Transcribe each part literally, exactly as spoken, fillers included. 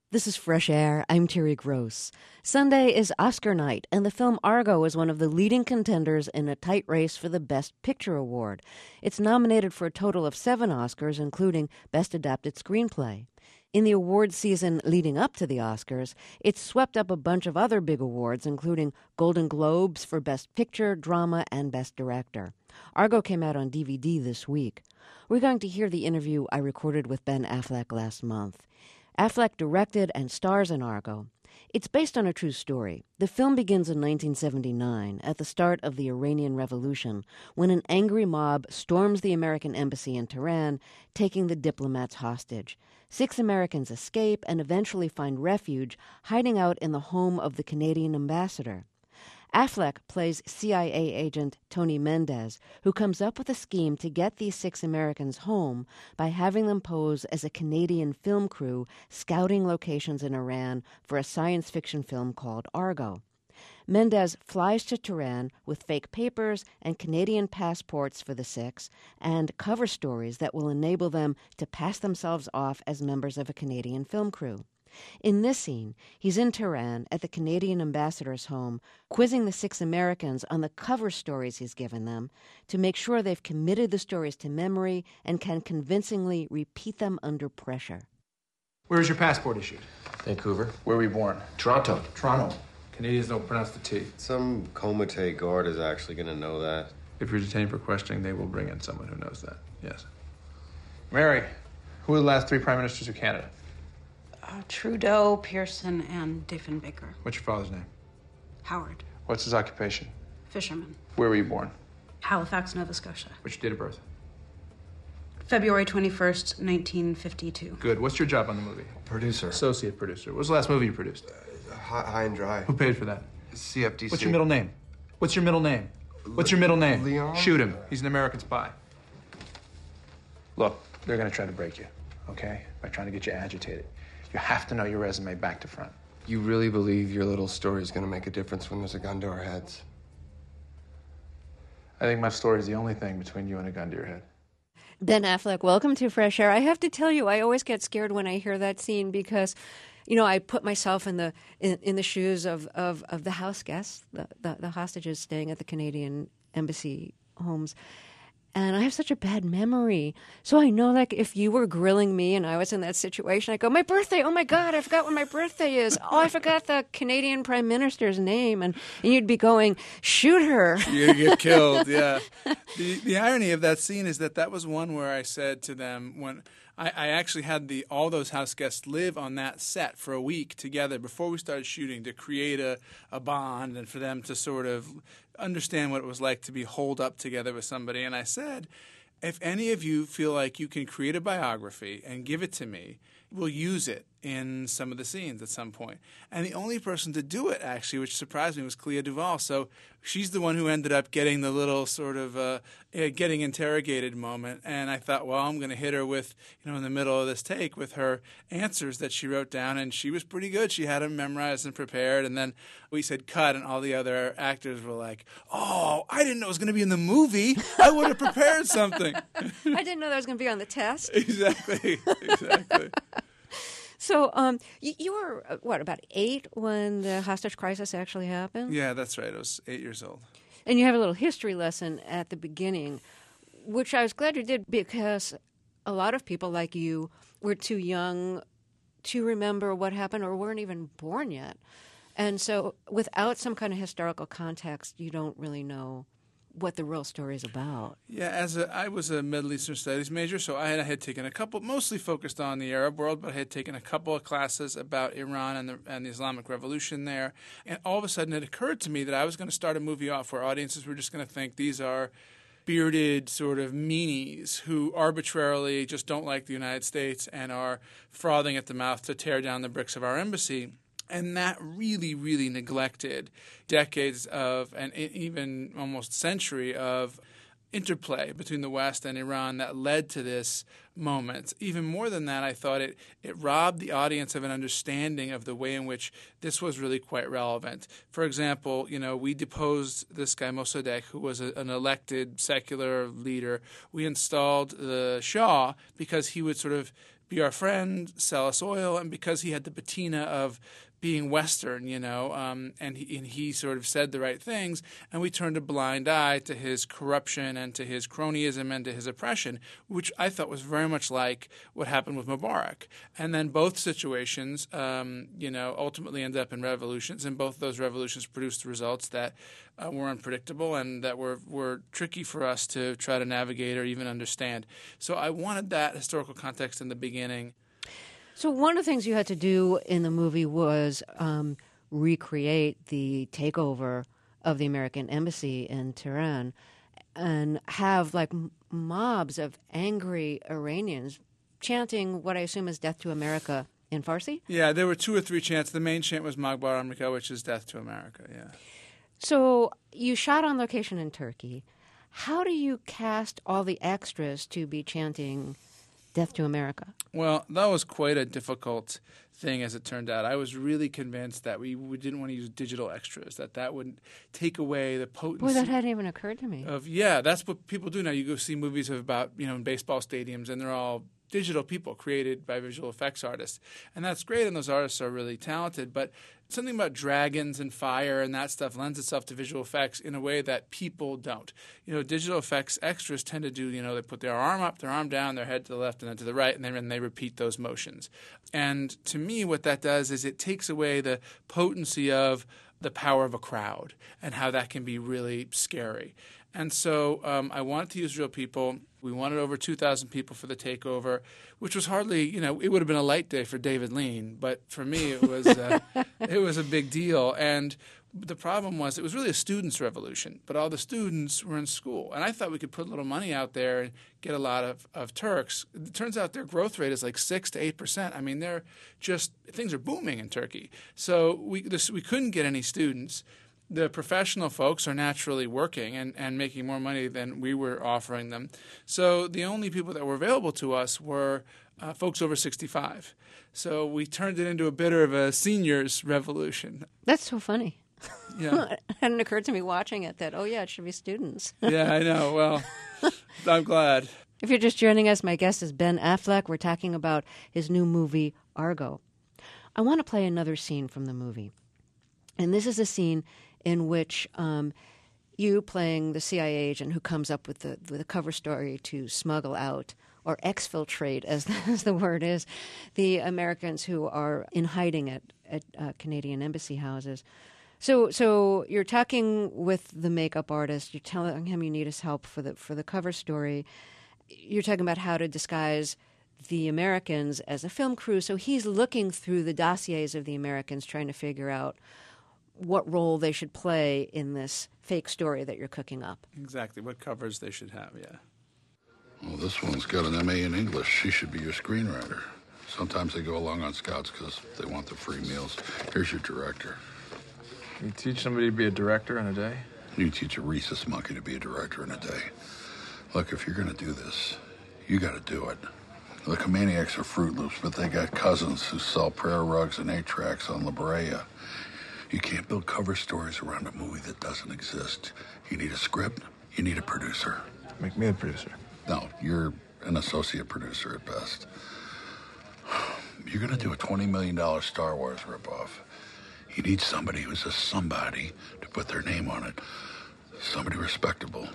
This is Fresh Air. I'm Terry Gross. Sunday is Oscar night, and the film Argo is one of the leading contenders in a tight race for the Best Picture award. It's nominated for a total of seven Oscars, including Best Adapted Screenplay. In the award season leading up to the Oscars, it's swept up a bunch of other big awards, including Golden Globes for Best Picture, Drama, and Best Director. Argo came out on D V D this week. We're going to hear the interview I recorded with Ben Affleck last month. Affleck directed and stars in Argo. It's based on a true story. The film begins in nineteen seventy-nine, at the start of the Iranian Revolution, when an angry mob storms the American embassy in Tehran, taking the diplomats hostage. Six Americans escape and eventually find refuge, hiding out in the home of the Canadian ambassador. Affleck plays C I A agent Tony Mendez, who comes up with a scheme to get these six Americans home by having them pose as a Canadian film crew scouting locations in Iran for a science fiction film called Argo. Mendez flies to Tehran with fake papers and Canadian passports for the six and cover stories that will enable them to pass themselves off as members of a Canadian film crew. In this scene, he's in Tehran at the Canadian ambassador's home, quizzing the six Americans on the cover stories he's given them to make sure they've committed the stories to memory and can convincingly repeat them under pressure. Where was your passport issued? Vancouver. Where were you born? Toronto. Toronto. Canadians don't pronounce the T. Some Comite guard is actually going to know that. If you're detained for questioning, they will bring in someone who knows that. Yes. Mary, who were the last three prime ministers of Canada? Uh, Trudeau, Pearson, and Diefenbaker. What's your father's name? Howard. What's his occupation? Fisherman. Where were you born? Halifax, Nova Scotia. What's your date of birth? February twenty-first, nineteen fifty-two. Good. What's your job on the movie? Producer. Associate producer. What was the last movie you produced? Uh, high, high and dry. Who paid for that? C F D C. What's your middle name? What's your middle name? What's your middle name? Leon? Shoot him. He's an American spy. Look, they're going to try to break you, okay? By trying to get you agitated. You have to know your resume back to front. You really believe your little story is going to make a difference when there's a gun to our heads? I think my story is the only thing between you and a gun to your head. Ben Affleck, welcome to Fresh Air. I have to tell you, I always get scared when I hear that scene because, you know, I put myself in the in, in the shoes of, of, of the house guests, the, the, the hostages staying at the Canadian embassy homes. And I have such a bad memory. So I know, like, if you were grilling me and I was in that situation, I go, my birthday, oh, my God, I forgot when my birthday is. Oh, I forgot the Canadian Prime Minister's name. And, and you'd be going, shoot her. You're going to get killed, yeah. The, the irony of that scene is that that was one where I said to them when I, I actually had the all those house guests live on that set for a week together before we started shooting to create a, a bond and for them to sort of understand what it was like to be holed up together with somebody. And I said, if any of you feel like you can create a biography and give it to me, we'll use it in some of the scenes at some point. And the only person to do it, actually, which surprised me, was Clea Duvall. So she's the one who ended up getting the little sort of uh, getting interrogated moment. And I thought, well, I'm going to hit her with, you know, in the middle of this take with her answers that she wrote down. And she was pretty good. She had them memorized and prepared. And then we said cut, and all the other actors were like, oh, I didn't know it was going to be in the movie. I would have prepared something. I didn't know that was going to be on the test. Exactly, exactly. So um, you, you were, uh, what, about eight when the hostage crisis actually happened? Yeah, that's right. I was eight years old. And you have a little history lesson at the beginning, which I was glad you did because a lot of people like you were too young to remember what happened or weren't even born yet. And so without some kind of historical context, you don't really know what the real story is about. Yeah, as a, I was a Middle Eastern Studies major, so I had, I had taken a couple, mostly focused on the Arab world, but I had taken a couple of classes about Iran and the, and the Islamic Revolution there. And all of a sudden it occurred to me that I was going to start a movie off where audiences were just going to think these are bearded sort of meanies who arbitrarily just don't like the United States and are frothing at the mouth to tear down the bricks of our embassy. And that really, really neglected decades of, and even almost century of interplay between the West and Iran that led to this moment. Even more than that, I thought it, it robbed the audience of an understanding of the way in which this was really quite relevant. For example, you know, we deposed this guy Mossadegh, who was a, an elected secular leader. We installed the Shah because he would sort of be our friend, sell us oil, and because he had the patina of being Western, you know, um, and, he, and he sort of said the right things, and we turned a blind eye to his corruption and to his cronyism and to his oppression, which I thought was very much like what happened with Mubarak. And then both situations, um, you know, ultimately ended up in revolutions, and both of those revolutions produced results that uh, were unpredictable and that were, were tricky for us to try to navigate or even understand. So I wanted that historical context in the beginning. So one of the things you had to do in the movie was um, recreate the takeover of the American embassy in Tehran and have like m- mobs of angry Iranians chanting what I assume is "Death to America" in Farsi? Yeah, there were two or three chants. The main chant was Magbar America, which is "Death to America," yeah. So you shot on location in Turkey. How do you cast all the extras to be chanting "Death to America"? Well, that was quite a difficult thing, as it turned out. I was really convinced that we, we didn't want to use digital extras, that that would take away the potency. Boy, that hadn't even occurred to me. Of yeah, that's what people do now. You go see movies of about you know in baseball stadiums, and they're all digital people created by visual effects artists, and that's great. And those artists are really talented, but something about dragons and fire and that stuff lends itself to visual effects in a way that people don't. You know, digital effects extras tend to do, you know, they put their arm up, their arm down, their head to the left and then to the right, and then and they repeat those motions. And to me, what that does is it takes away the potency of the power of a crowd and how that can be really scary. And so um, I wanted to use real people. We wanted over two thousand people for the takeover, which was hardly, you know, it would have been a light day for David Lean, but for me it was uh, it was a big deal. And the problem was it was really a students' revolution, but all the students were in school. And I thought we could put a little money out there and get a lot of, of Turks. It turns out their growth rate is like six to eight percent. I mean, they're just things are booming in Turkey. So we this, we couldn't get any students. The professional folks are naturally working and, and making more money than we were offering them. So the only people that were available to us were uh, folks over sixty-five. So we turned it into a bit of a seniors revolution. That's so funny. Yeah. It hadn't occurred to me watching it that, oh, yeah, it should be students. Yeah, I know. Well, I'm glad. If you're just joining us, my guest is Ben Affleck. We're talking about his new movie, Argo. I want to play another scene from the movie. And this is a scene in which um, you playing the C I A agent who comes up with the with a cover story to smuggle out or exfiltrate, as the, as the word is, the Americans who are in hiding at, at uh, Canadian embassy houses. So so you're talking with the makeup artist. You're telling him you need his help for the for the cover story. You're talking about how to disguise the Americans as a film crew. So he's looking through the dossiers of the Americans, trying to figure out what role they should play in this fake story that you're cooking up. Exactly. What covers they should have, yeah. Well, this one's got an M A in English. She should be your screenwriter. Sometimes they go along on scouts because they want the free meals. Here's your director. You teach somebody to be a director in a day? You teach a rhesus monkey to be a director in a day. Look, if you're going to do this, you got to do it. The Comaniacs are Fruit Loops, but they got cousins who sell prayer rugs and eight tracks on La Brea. You can't build cover stories around a movie that doesn't exist. You need a script, you need a producer. Make me a producer. No, you're an associate producer at best. You're going to do a twenty million dollars Star Wars ripoff. You need somebody who's a somebody to put their name on it. Somebody respectable.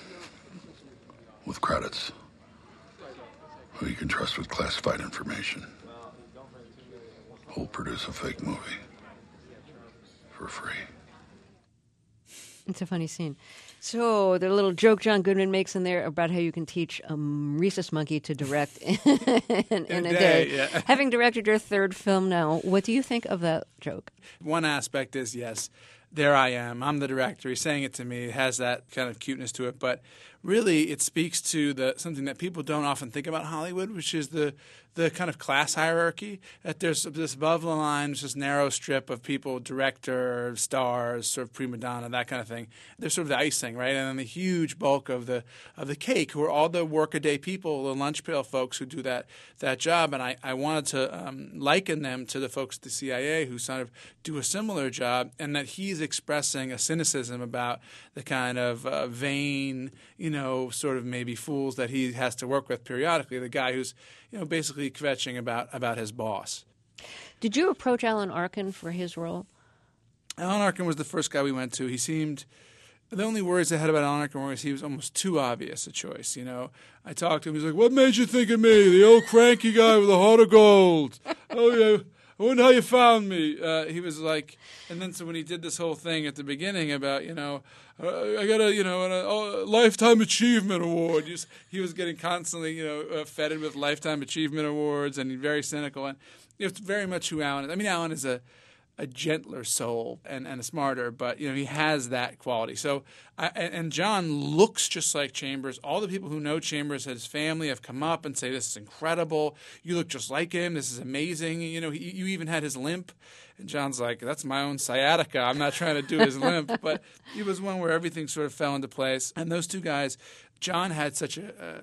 With credits. Who you can trust with classified information. Who'll produce a fake movie. For free. It's a funny scene. So the little joke John Goodman makes in there about how you can teach a rhesus monkey to direct in, in, in a day. day yeah. Having directed your third film now, what do you think of that joke? One aspect is, yes, there I am. I'm the director. He's saying it to me. It has that kind of cuteness to it. But really, it speaks to the something that people don't often think about Hollywood, which is the the kind of class hierarchy. That there's this above the line, this narrow strip of people, director, stars, sort of prima donna, that kind of thing. They're sort of the icing, right? And then the huge bulk of the of the cake, who are all the workaday people, the lunch pail folks who do that that job. And I, I wanted to um, liken them to the folks at the C I A who sort of do a similar job, and that he's expressing a cynicism about the kind of uh, vain, you you know, sort of maybe fools that he has to work with periodically. The guy who's, you know, basically kvetching about about his boss. Did you approach Alan Arkin for his role? Alan Arkin was the first guy we went to. He seemed the only worries I had about Alan Arkin was he was almost too obvious a choice. You know, I talked to him. He's like, "What made you think of me, the old cranky guy with a heart of gold? Oh yeah, I wonder how you found me." Uh, he was like, and then so when he did this whole thing at the beginning about, you know, uh, I got a, you know, a, a lifetime achievement award. Just, he was getting constantly, you know, uh, feted with lifetime achievement awards, and he's very cynical. And it's very much who Alan is. I mean, Alan is a a gentler soul and, and a smarter, but you know he has that quality. So, I, and John looks just like Chambers. All the people who know Chambers, his family, have come up and say, "This is incredible. You look just like him. This is amazing." You know, he, you even had his limp, and John's like, "That's my own sciatica. I'm not trying to do his limp." But he was one where everything sort of fell into place. And those two guys, John had such a. a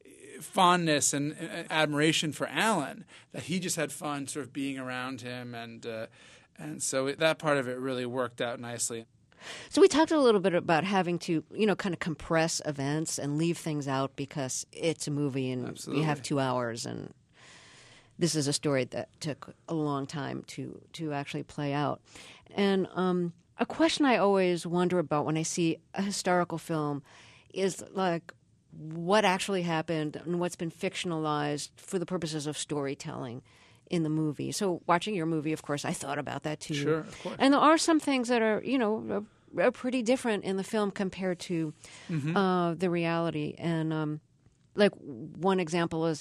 fondness and, and admiration for Alan that he just had fun sort of being around him, and uh, and so it, that part of it really worked out nicely. So we talked a little bit about having to, you know, kind of compress events and leave things out because it's a movie and Absolutely. you have two hours, and this is a story that took a long time to to actually play out. And um, a question I always wonder about when I see a historical film is like, what actually happened and what's been fictionalized for the purposes of storytelling in the movie. So watching your movie, of course, I thought about that too. Sure, of course. And there are some things that are, you know, are, are pretty different in the film compared to mm-hmm. uh, the reality. And um, like one example is,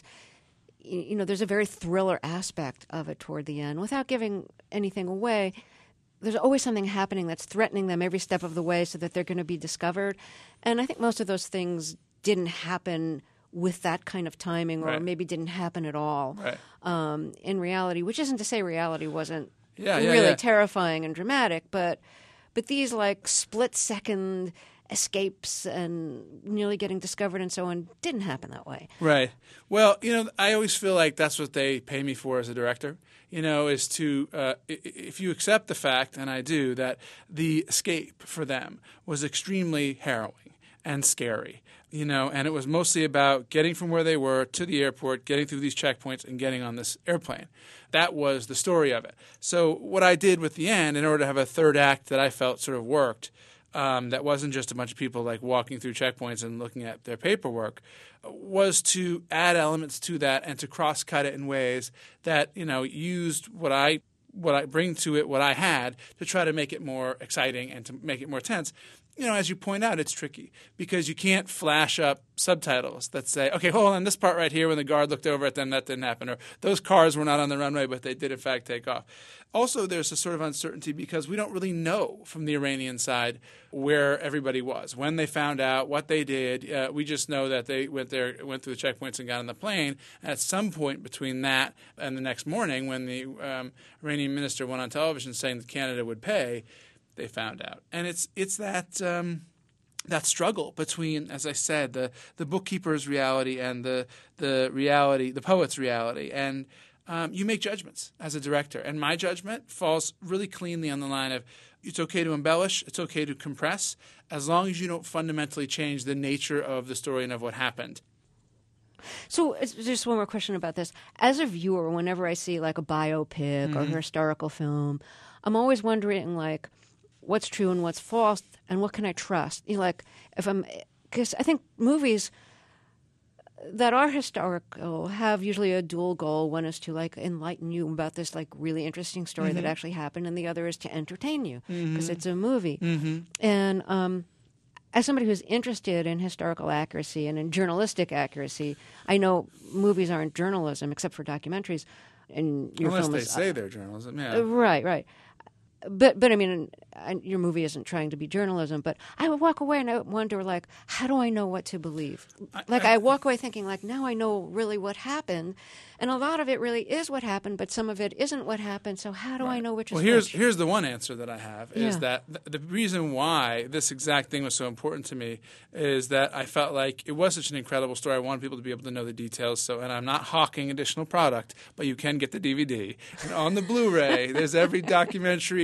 you know, there's a very thriller aspect of it toward the end. Without giving anything away, there's always something happening that's threatening them every step of the way so that they're going to be discovered. And I think most of those things didn't happen with that kind of timing, or right. maybe didn't happen at all right. um, in reality, which isn't to say reality wasn't yeah, yeah, really yeah. terrifying and dramatic, but but these like split-second escapes and nearly getting discovered and so on didn't happen that way. Right. Well, you know, I always feel like that's what they pay me for as a director, you know, is to, uh, if you accept the fact, and I do, that the escape for them was extremely harrowing and scary, you know, and it was mostly about getting from where they were to the airport, getting through these checkpoints, and getting on this airplane. That was the story of it. So what I did with the end, in order to have a third act that I felt sort of worked, um, that wasn't just a bunch of people like walking through checkpoints and looking at their paperwork, was to add elements to that and to cross-cut it in ways that, you know, used what I what I bring to it, what I had, to try to make it more exciting and to make it more tense. You know, as you point out, it's tricky because you can't flash up subtitles that say, okay, hold on, this part right here when the guard looked over at them, that didn't happen, or those cars were not on the runway, but they did in fact take off. Also, there's a sort of uncertainty because we don't really know from the Iranian side where everybody was, when they found out, what they did. Uh, we just know that they went there, went through the checkpoints and got on the plane. And at some point between that and the next morning, when the um, Iranian minister went on television saying that Canada would pay, they found out. And it's it's that um, that struggle between, as I said, the the bookkeeper's reality and the the reality, the poet's reality. And um, you make judgments as a director. And my judgment falls really cleanly on the line of it's okay to embellish, it's okay to compress, as long as you don't fundamentally change the nature of the story and of what happened. So it's just one more question about this. As a viewer, whenever I see like a biopic mm-hmm. or a historical film, I'm always wondering like, what's true and what's false, and what can I trust? You know, like if I'm, because I think movies that are historical have usually a dual goal. One is to like enlighten you about this like really interesting story mm-hmm. that actually happened, and the other is to entertain you because mm-hmm. it's a movie. Mm-hmm. And um, as somebody who's interested in historical accuracy and in journalistic accuracy, I know movies aren't journalism except for documentaries. And your Unless film they is, say uh, they're journalism, yeah. Uh, right, right. But, but I mean, your movie isn't trying to be journalism, but I would walk away and I would wonder, like, how do I know what to believe? Like, I, I walk away thinking, like, now I know really what happened. And a lot of it really is what happened, but some of it isn't what happened. So how do right. I know which is well, here's, which? Here's the one answer that I have, is yeah. that th- the reason why this exact thing was so important to me is that I felt like it was such an incredible story. I wanted people to be able to know the details. So, and I'm not hawking additional product, but you can get the D V D. And on the Blu-ray, there's every documentary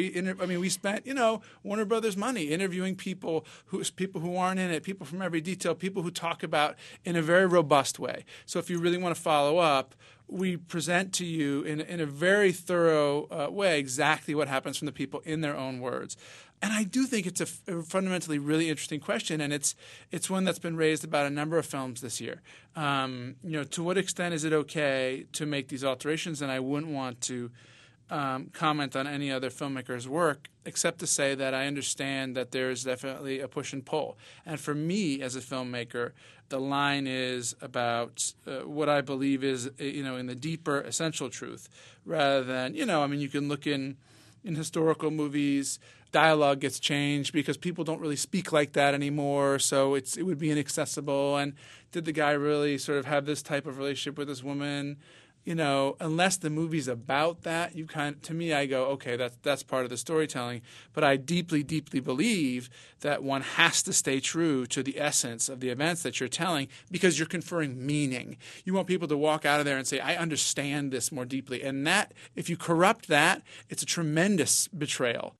We, inter- I mean, we spent, you know, Warner Brothers money interviewing people who, people who aren't in it, people from every detail, people who talk about in a very robust way. So if you really want to follow up, we present to you in, in a very thorough uh, way exactly what happens from the people in their own words. And I do think it's a, f- a fundamentally really interesting question, and it's it's one that's been raised about a number of films this year. Um, you know, to what extent is it okay to make these alterations? And I wouldn't want to um, comment on any other filmmaker's work, except to say that I understand that there's definitely a push and pull. And for me as a filmmaker, the line is about uh, what I believe is, you know, in the deeper essential truth, rather than, you know, I mean, you can look in in historical movies. Dialogue gets changed because people don't really speak like that anymore, so it's it would be inaccessible. And did the guy really sort of have this type of relationship with this woman? You know, unless the movie's about that, you kind of, to me, I go, okay, that's that's part of the storytelling. But I deeply, deeply believe that one has to stay true to the essence of the events that you're telling because you're conferring meaning. You want people to walk out of there and say, I understand this more deeply. And that, if you corrupt that, it's a tremendous betrayal.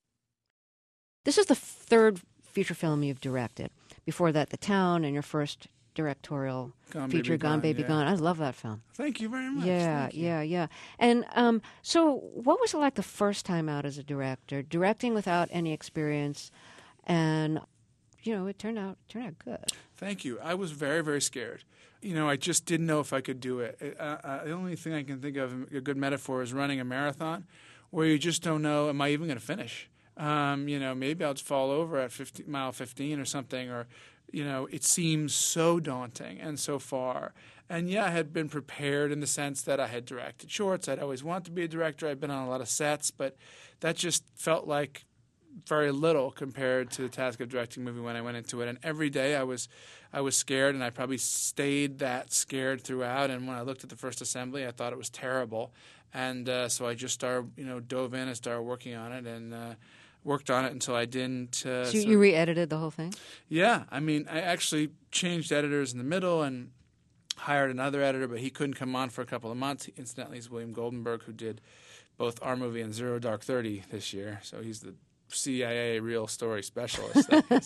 This is the third feature film you've directed. Before that, The Town, and your first directorial Gone, feature, Baby, Gone, Gone, Baby, yeah. Gone. I love that film. Thank you very much. Yeah, Thank you. yeah, yeah. And um, so what was it like the first time out as a director, directing without any experience? And, you know, it turned out turned out good. Thank you. I was very, very scared. You know, I just didn't know if I could do it. Uh, uh, the only thing I can think of, a good metaphor, is running a marathon where you just don't know, am I even going to finish? Um, you know, maybe I'll just fall over at fifty, mile fifteen or something, or, you know, it seems so daunting and so far. And, yeah, I had been prepared in the sense that I had directed shorts. I'd always wanted to be a director. I'd been on a lot of sets, but that just felt like very little compared to the task of directing a movie when I went into it. And every day I was I was scared, and I probably stayed that scared throughout. And when I looked at the first assembly, I thought it was terrible. And uh, so I just started, you know, dove in and started working on it, and uh, worked on it until I didn't. Uh, So you re-edited the whole thing? Yeah. I mean, I actually changed editors in the middle and hired another editor, but he couldn't come on for a couple of months. Incidentally, it's William Goldenberg, who did both our movie and Zero Dark Thirty this year. So he's the C I A real story specialist.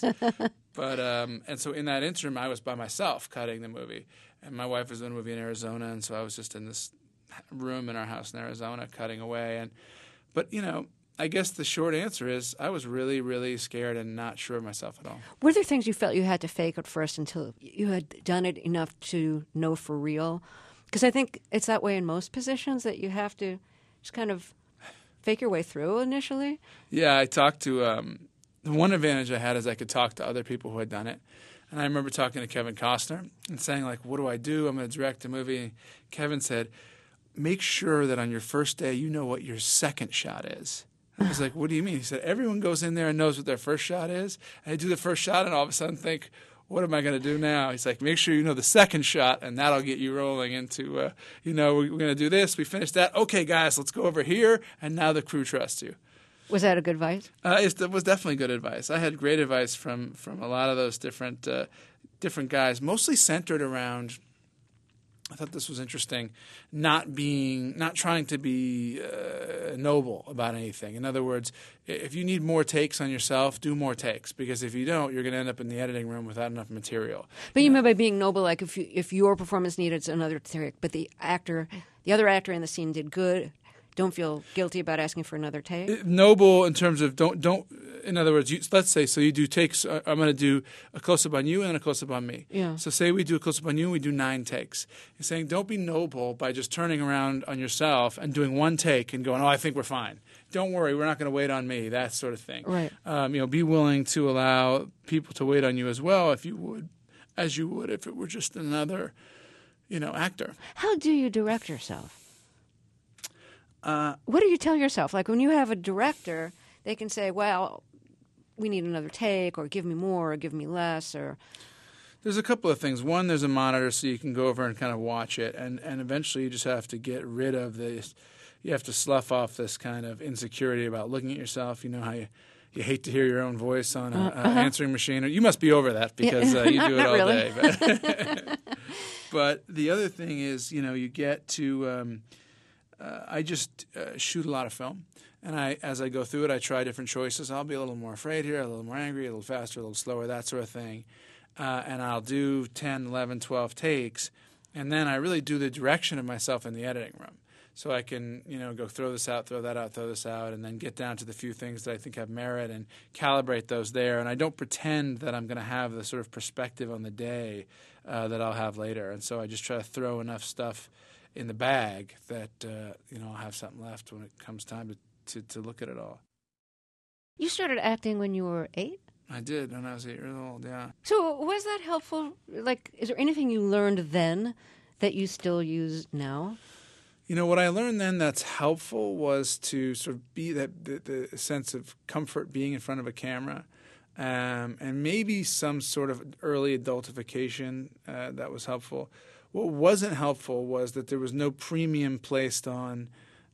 But um, and so in that interim, I was by myself cutting the movie, and my wife was doing a movie in Arizona, and so I was just in this room in our house in Arizona cutting away. And but you know, I guess the short answer is I was really, really scared and not sure of myself at all. Were there things you felt you had to fake at first until you had done it enough to know for real? Because I think it's that way in most positions, that you have to just kind of fake your way through initially. Yeah, I talked to um, the one advantage I had is I could talk to other people who had done it. And I remember talking to Kevin Costner and saying, like, what do I do? I'm going to direct a movie. And Kevin said, make sure that on your first day you know what your second shot is. I was like, what do you mean? He said, everyone goes in there and knows what their first shot is. And I do the first shot and all of a sudden think, what am I going to do now? He's like, make sure you know the second shot, and that'll get you rolling into, uh, you know, we're, we're going to do this. We finished that. Okay, guys, let's go over here. And now the crew trusts you. Was that a good advice? Uh, it was definitely good advice. I had great advice from, from a lot of those different uh, different guys, mostly centered around, I thought this was interesting, not being, not trying to be uh, noble about anything. In other words, if you need more takes on yourself, do more takes, because if you don't, you're going to end up in the editing room without enough material. But you mean by being noble, like if you, if your performance needed another take, but the actor, the other actor in the scene did good, don't feel guilty about asking for another take? Noble in terms of don't don't. In other words, you, let's say so you do takes. Uh, I'm going to do a close up on you and then a close up on me. Yeah. So say we do a close up on you and we do nine takes. You're saying don't be noble by just turning around on yourself and doing one take and going, oh, I think we're fine. Don't worry, we're not going to wait on me. That sort of thing. Right. Um, you know, be willing to allow people to wait on you as well, if you would, as you would if it were just another, you know, actor. How do you direct yourself? Uh, what do you tell yourself? Like when you have a director, they can say, well, we need another take, or give me more, or give me less, or... There's a couple of things. One, there's a monitor so you can go over and kind of watch it, and, and eventually you just have to get rid of this. You have to slough off this kind of insecurity about looking at yourself. You know how you, you hate to hear your own voice on an uh, uh-huh. answering machine. You must be over that because uh, you do it all really. day. But, but the other thing is, you know, you get to... Um, Uh, I just uh, shoot a lot of film, And I, as I go through it, I try different choices. I'll be a little more afraid here, a little more angry, a little faster, a little slower, that sort of thing. Uh, and I'll do ten, eleven, twelve takes, and then I really do the direction of myself in the editing room. So I can, you know, go throw this out, throw that out, throw this out, and then get down to the few things that I think have merit and calibrate those there. And I don't pretend that I'm going to have the sort of perspective on the day uh, that I'll have later. And so I just try to throw enough stuff in the bag that, uh, you know, I'll have something left when it comes time to, to, to look at it all. You started acting when you were eight? I did when I was eight years old, yeah. So was that helpful? Like, is there anything you learned then that you still use now? You know, what I learned then that's helpful was to sort of be that the, the sense of comfort being in front of a camera, um, and maybe some sort of early adultification uh, that was helpful. What wasn't helpful was that there was no premium placed on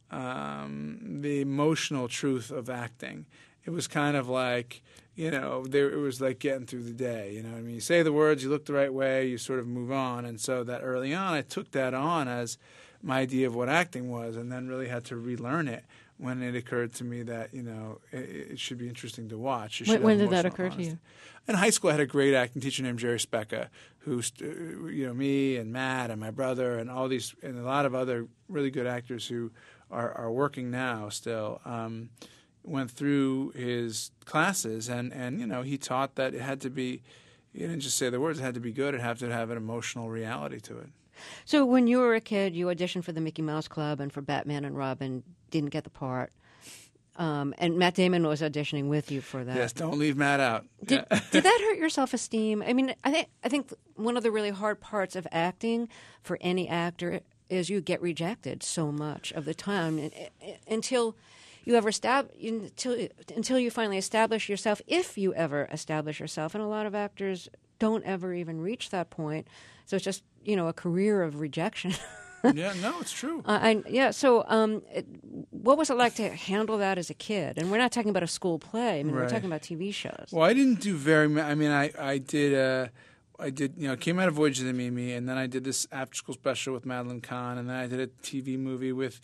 um, the emotional truth of acting. It was kind of like, you know, there it was like getting through the day. You know what I mean? You say the words, you look the right way, you sort of move on. And so that early on, I took that on as my idea of what acting was, and then really had to relearn it when it occurred to me that, you know, it, it should be interesting to watch. It When, when did that emotional occur honesty. to you? In high school, I had a great acting teacher named Jerry Specca, who, you know, me and Matt and my brother and all these, and a lot of other really good actors who are, are working now still, um, went through his classes, and, and, you know, he taught that it had to be, he didn't just say the words, it had to be good, it had to have an emotional reality to it. So when you were a kid, you auditioned for the Mickey Mouse Club and for Batman and Robin, didn't get the part. Um, and Matt Damon was auditioning with you for that. Yes, don't leave Matt out. Did, Yeah. did that hurt your self-esteem? I mean, I think I think one of the really hard parts of acting for any actor is you get rejected so much of the time until you ever stab until until you finally establish yourself. If you ever establish yourself, and a lot of actors don't ever even reach that point. So it's just, you know, a career of rejection. Yeah, no, it's true. Uh, I, yeah, so um, it, what was it like to handle that as a kid? And we're not talking about a school play. I mean, Right. we're talking about T V shows. Well, I didn't do very much. I mean, I, I did, uh, I did, you know, came out of Voyage of the Mimi, and then I did this after-school special with Madeline Kahn, and then I did a T V movie with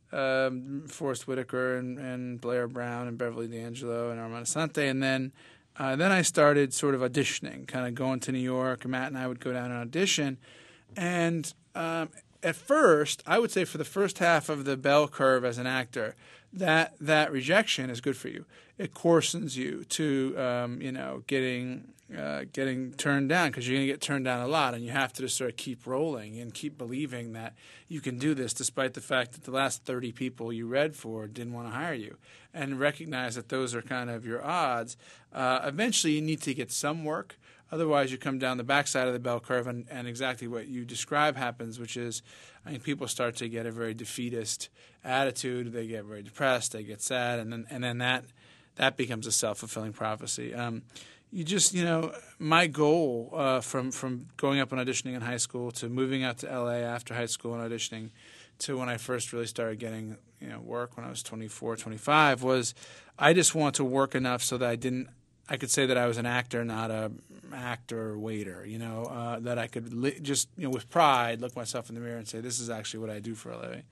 um, Forrest Whitaker and, and Blair Brown and Beverly D'Angelo and Armand Assante, and then uh, then I started sort of auditioning, kind of going to New York. Matt and I would go down and audition, and um, at first, I would say for the first half of the bell curve as an actor, that that rejection is good for you. It coarsens you to, um, you know, getting uh, getting turned down, because you're going to get turned down a lot, and you have to just sort of keep rolling and keep believing that you can do this, despite the fact that the last thirty people you read for didn't want to hire you, and recognize that those are kind of your odds. Uh, eventually, you need to get some work. Otherwise, you come down the backside of the bell curve, and, and exactly what you describe happens, which is, I think people start to get a very defeatist attitude. They get very depressed. They get sad, and then and then that that becomes a self-fulfilling prophecy. Um, you just, you know, my goal uh, from from going up and auditioning in high school to moving out to L A after high school and auditioning to when I first really started getting, you know, work when I was twenty-four, twenty-five was I just want to work enough so that I didn't. I could say that I was an actor, not a actor waiter, you know, uh, that I could li- just, you know, with pride, look myself in the mirror and say, this is actually what I do for a living.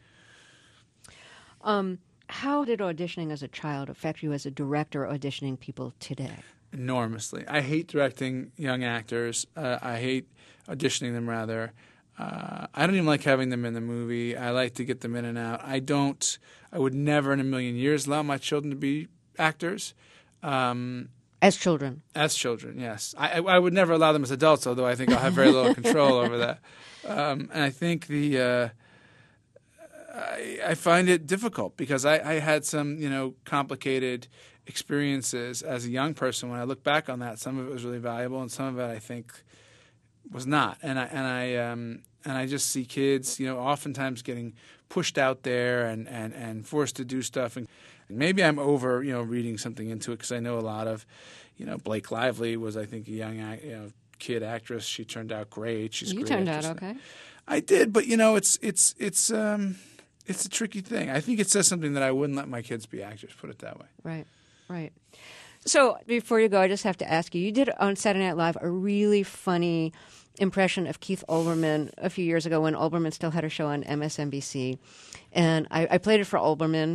Um, how did auditioning as a child affect you as a director auditioning people today? Enormously. I hate directing young actors. Uh, I hate auditioning them, rather. Uh, I don't even like having them in the movie. I like to get them in and out. I don't, I would never in a million years allow my children to be actors. Um, As children? As children, yes. I, I would never allow them as adults, although I think I'll have very little control over that. Um, and I think the uh, I, I find it difficult because I, I had some, you know, complicated experiences as a young person. When I look back on that, some of it was really valuable, and some of it I think was not. And I and I um, and I just see kids, you know, oftentimes getting pushed out there and, and, and forced to do stuff. And maybe I'm over, you know, reading something into it because I know a lot of, you know, Blake Lively was, I think, a young, you know, kid actress. She turned out great. She's a You great turned actress. out okay. I did, but you know, it's it's it's um, it's a tricky thing. I think it says something that I wouldn't let my kids be actors. Put it that way. Right, right. So before you go, I just have to ask you. You did on Saturday Night Live a really funny impression of Keith Olbermann a few years ago when Olbermann still had a show on M S N B C, and I, I played it for Olbermann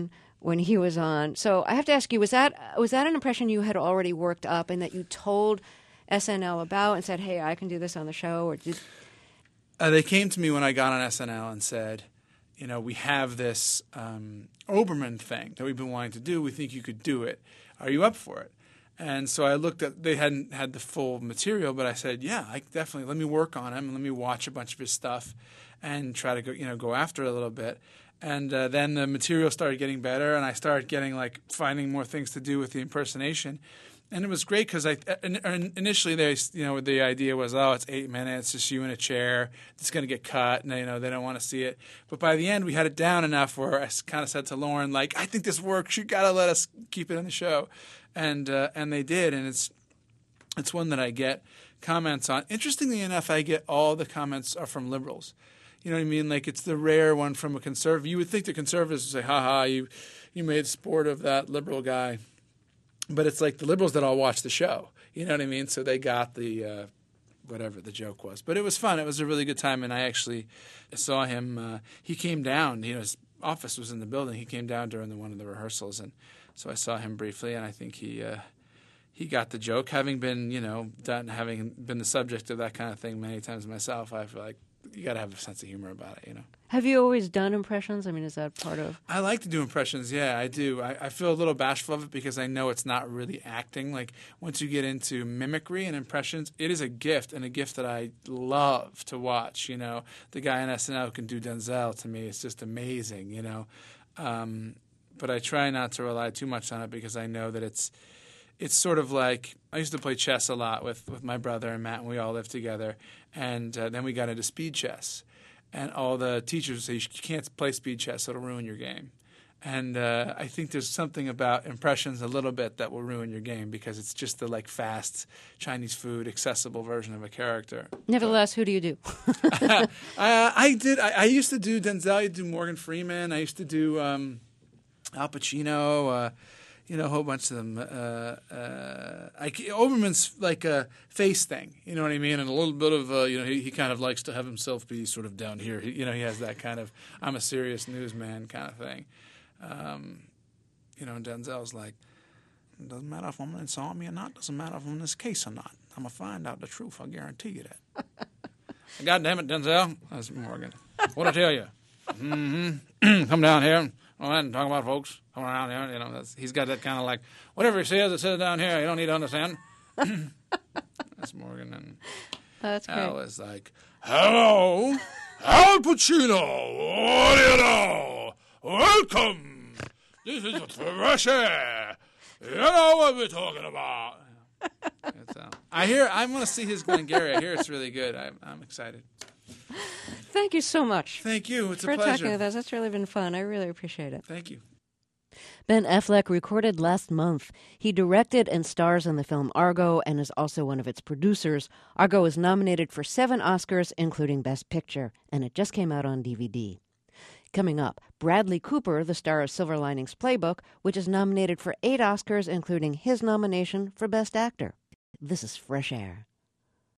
when he was on. So I have to ask you, was that was that an impression you had already worked up and that you told S N L about and said, hey, I can do this on the show? Or did... Uh, they came to me when I got on S N L and said, you know, we have this um, Oberman thing that we've been wanting to do. We think you could do it. Are you up for it? And so I looked at, they hadn't had the full material, but I said, yeah, I definitely, let me work on him. Let me watch a bunch of his stuff and try to go, you know, go after it a little bit. And uh, then the material started getting better, and I started getting, like, finding more things to do with the impersonation. And it was great because I initially they you know the idea was, oh, it's eight minutes, just you in a chair, it's going to get cut, and you know they don't want to see it. But by the end, we had it down enough where I kind of said to Lauren, like, I think this works. You got to let us keep it in the show, and uh, and they did. And it's it's one that I get comments on. Interestingly enough, I get all the comments are from liberals. You know what I mean? Like, it's the rare one from a conservative. You would think the conservatives would say, ha ha, you you made sport of that liberal guy. But it's like the liberals that all watch the show. You know what I mean? So they got the uh, whatever the joke was. But it was fun. It was a really good time. And I actually saw him. Uh, he came down. You know, his office was in the building. He came down during the, one of the rehearsals. And so I saw him briefly. And I think he uh, he got the joke. Having been, you know, done, having been the subject of that kind of thing many times myself, I feel like you got to have a sense of humor about it, you know. Have you always done impressions? I mean, is that part of... I like to do impressions, yeah, I do. I, I feel a little bashful of it because I know it's not really acting. Like, once you get into mimicry and impressions, it is a gift, and a gift that I love to watch, you know. The guy on S N L who can do Denzel, to me, it's just amazing, you know. Um, but I try not to rely too much on it because I know that it's... It's sort of like I used to play chess a lot with, with my brother and Matt, and we all lived together. And uh, then we got into speed chess. And all the teachers would say, you can't play speed chess, it'll ruin your game. And uh, I think there's something about impressions a little bit that will ruin your game because it's just the like fast Chinese food, accessible version of a character. Nevertheless, who do you do? uh, I did. I, I used to do Denzel. I used to do Morgan Freeman. I used to do um, Al Pacino. Uh, You know, a whole bunch of them. Uh, uh, I, Oberman's like a face thing, you know what I mean? And a little bit of, uh, you know, he, he kind of likes to have himself be sort of down here. He, you know, he has that kind of, I'm a serious newsman kind of thing. Um, you know, and Denzel's like, it doesn't matter if I'm inside me or not. Doesn't matter if I'm in this case or not. I'm going to find out the truth. I guarantee you that. God damn it, Denzel. That's Morgan. What'd I tell you? Mm-hmm. Come down here. Go ahead and talk about folks. Come around here. You know, that's, he's got that kind of like, whatever he says, it says down here. You don't need to understand. That's Morgan. And That's great. Al is like, hello, Al Pacino. What do you know? Welcome. This is fresh air. You know what we're talking about. It's, uh, I hear, I'm going to see his Glengarry. I hear it's really good. I'm, I'm excited. Thank you so much. Thank you. It's for a pleasure. talking with us. That's really been fun. I really appreciate it. Thank you. Ben Affleck recorded last month. He directed and stars in the film Argo and is also one of its producers. Argo is nominated for seven Oscars, including Best Picture, and it just came out on D V D. Coming up, Bradley Cooper, the star of Silver Linings Playbook, which is nominated for eight Oscars, including his nomination for Best Actor. This is Fresh Air.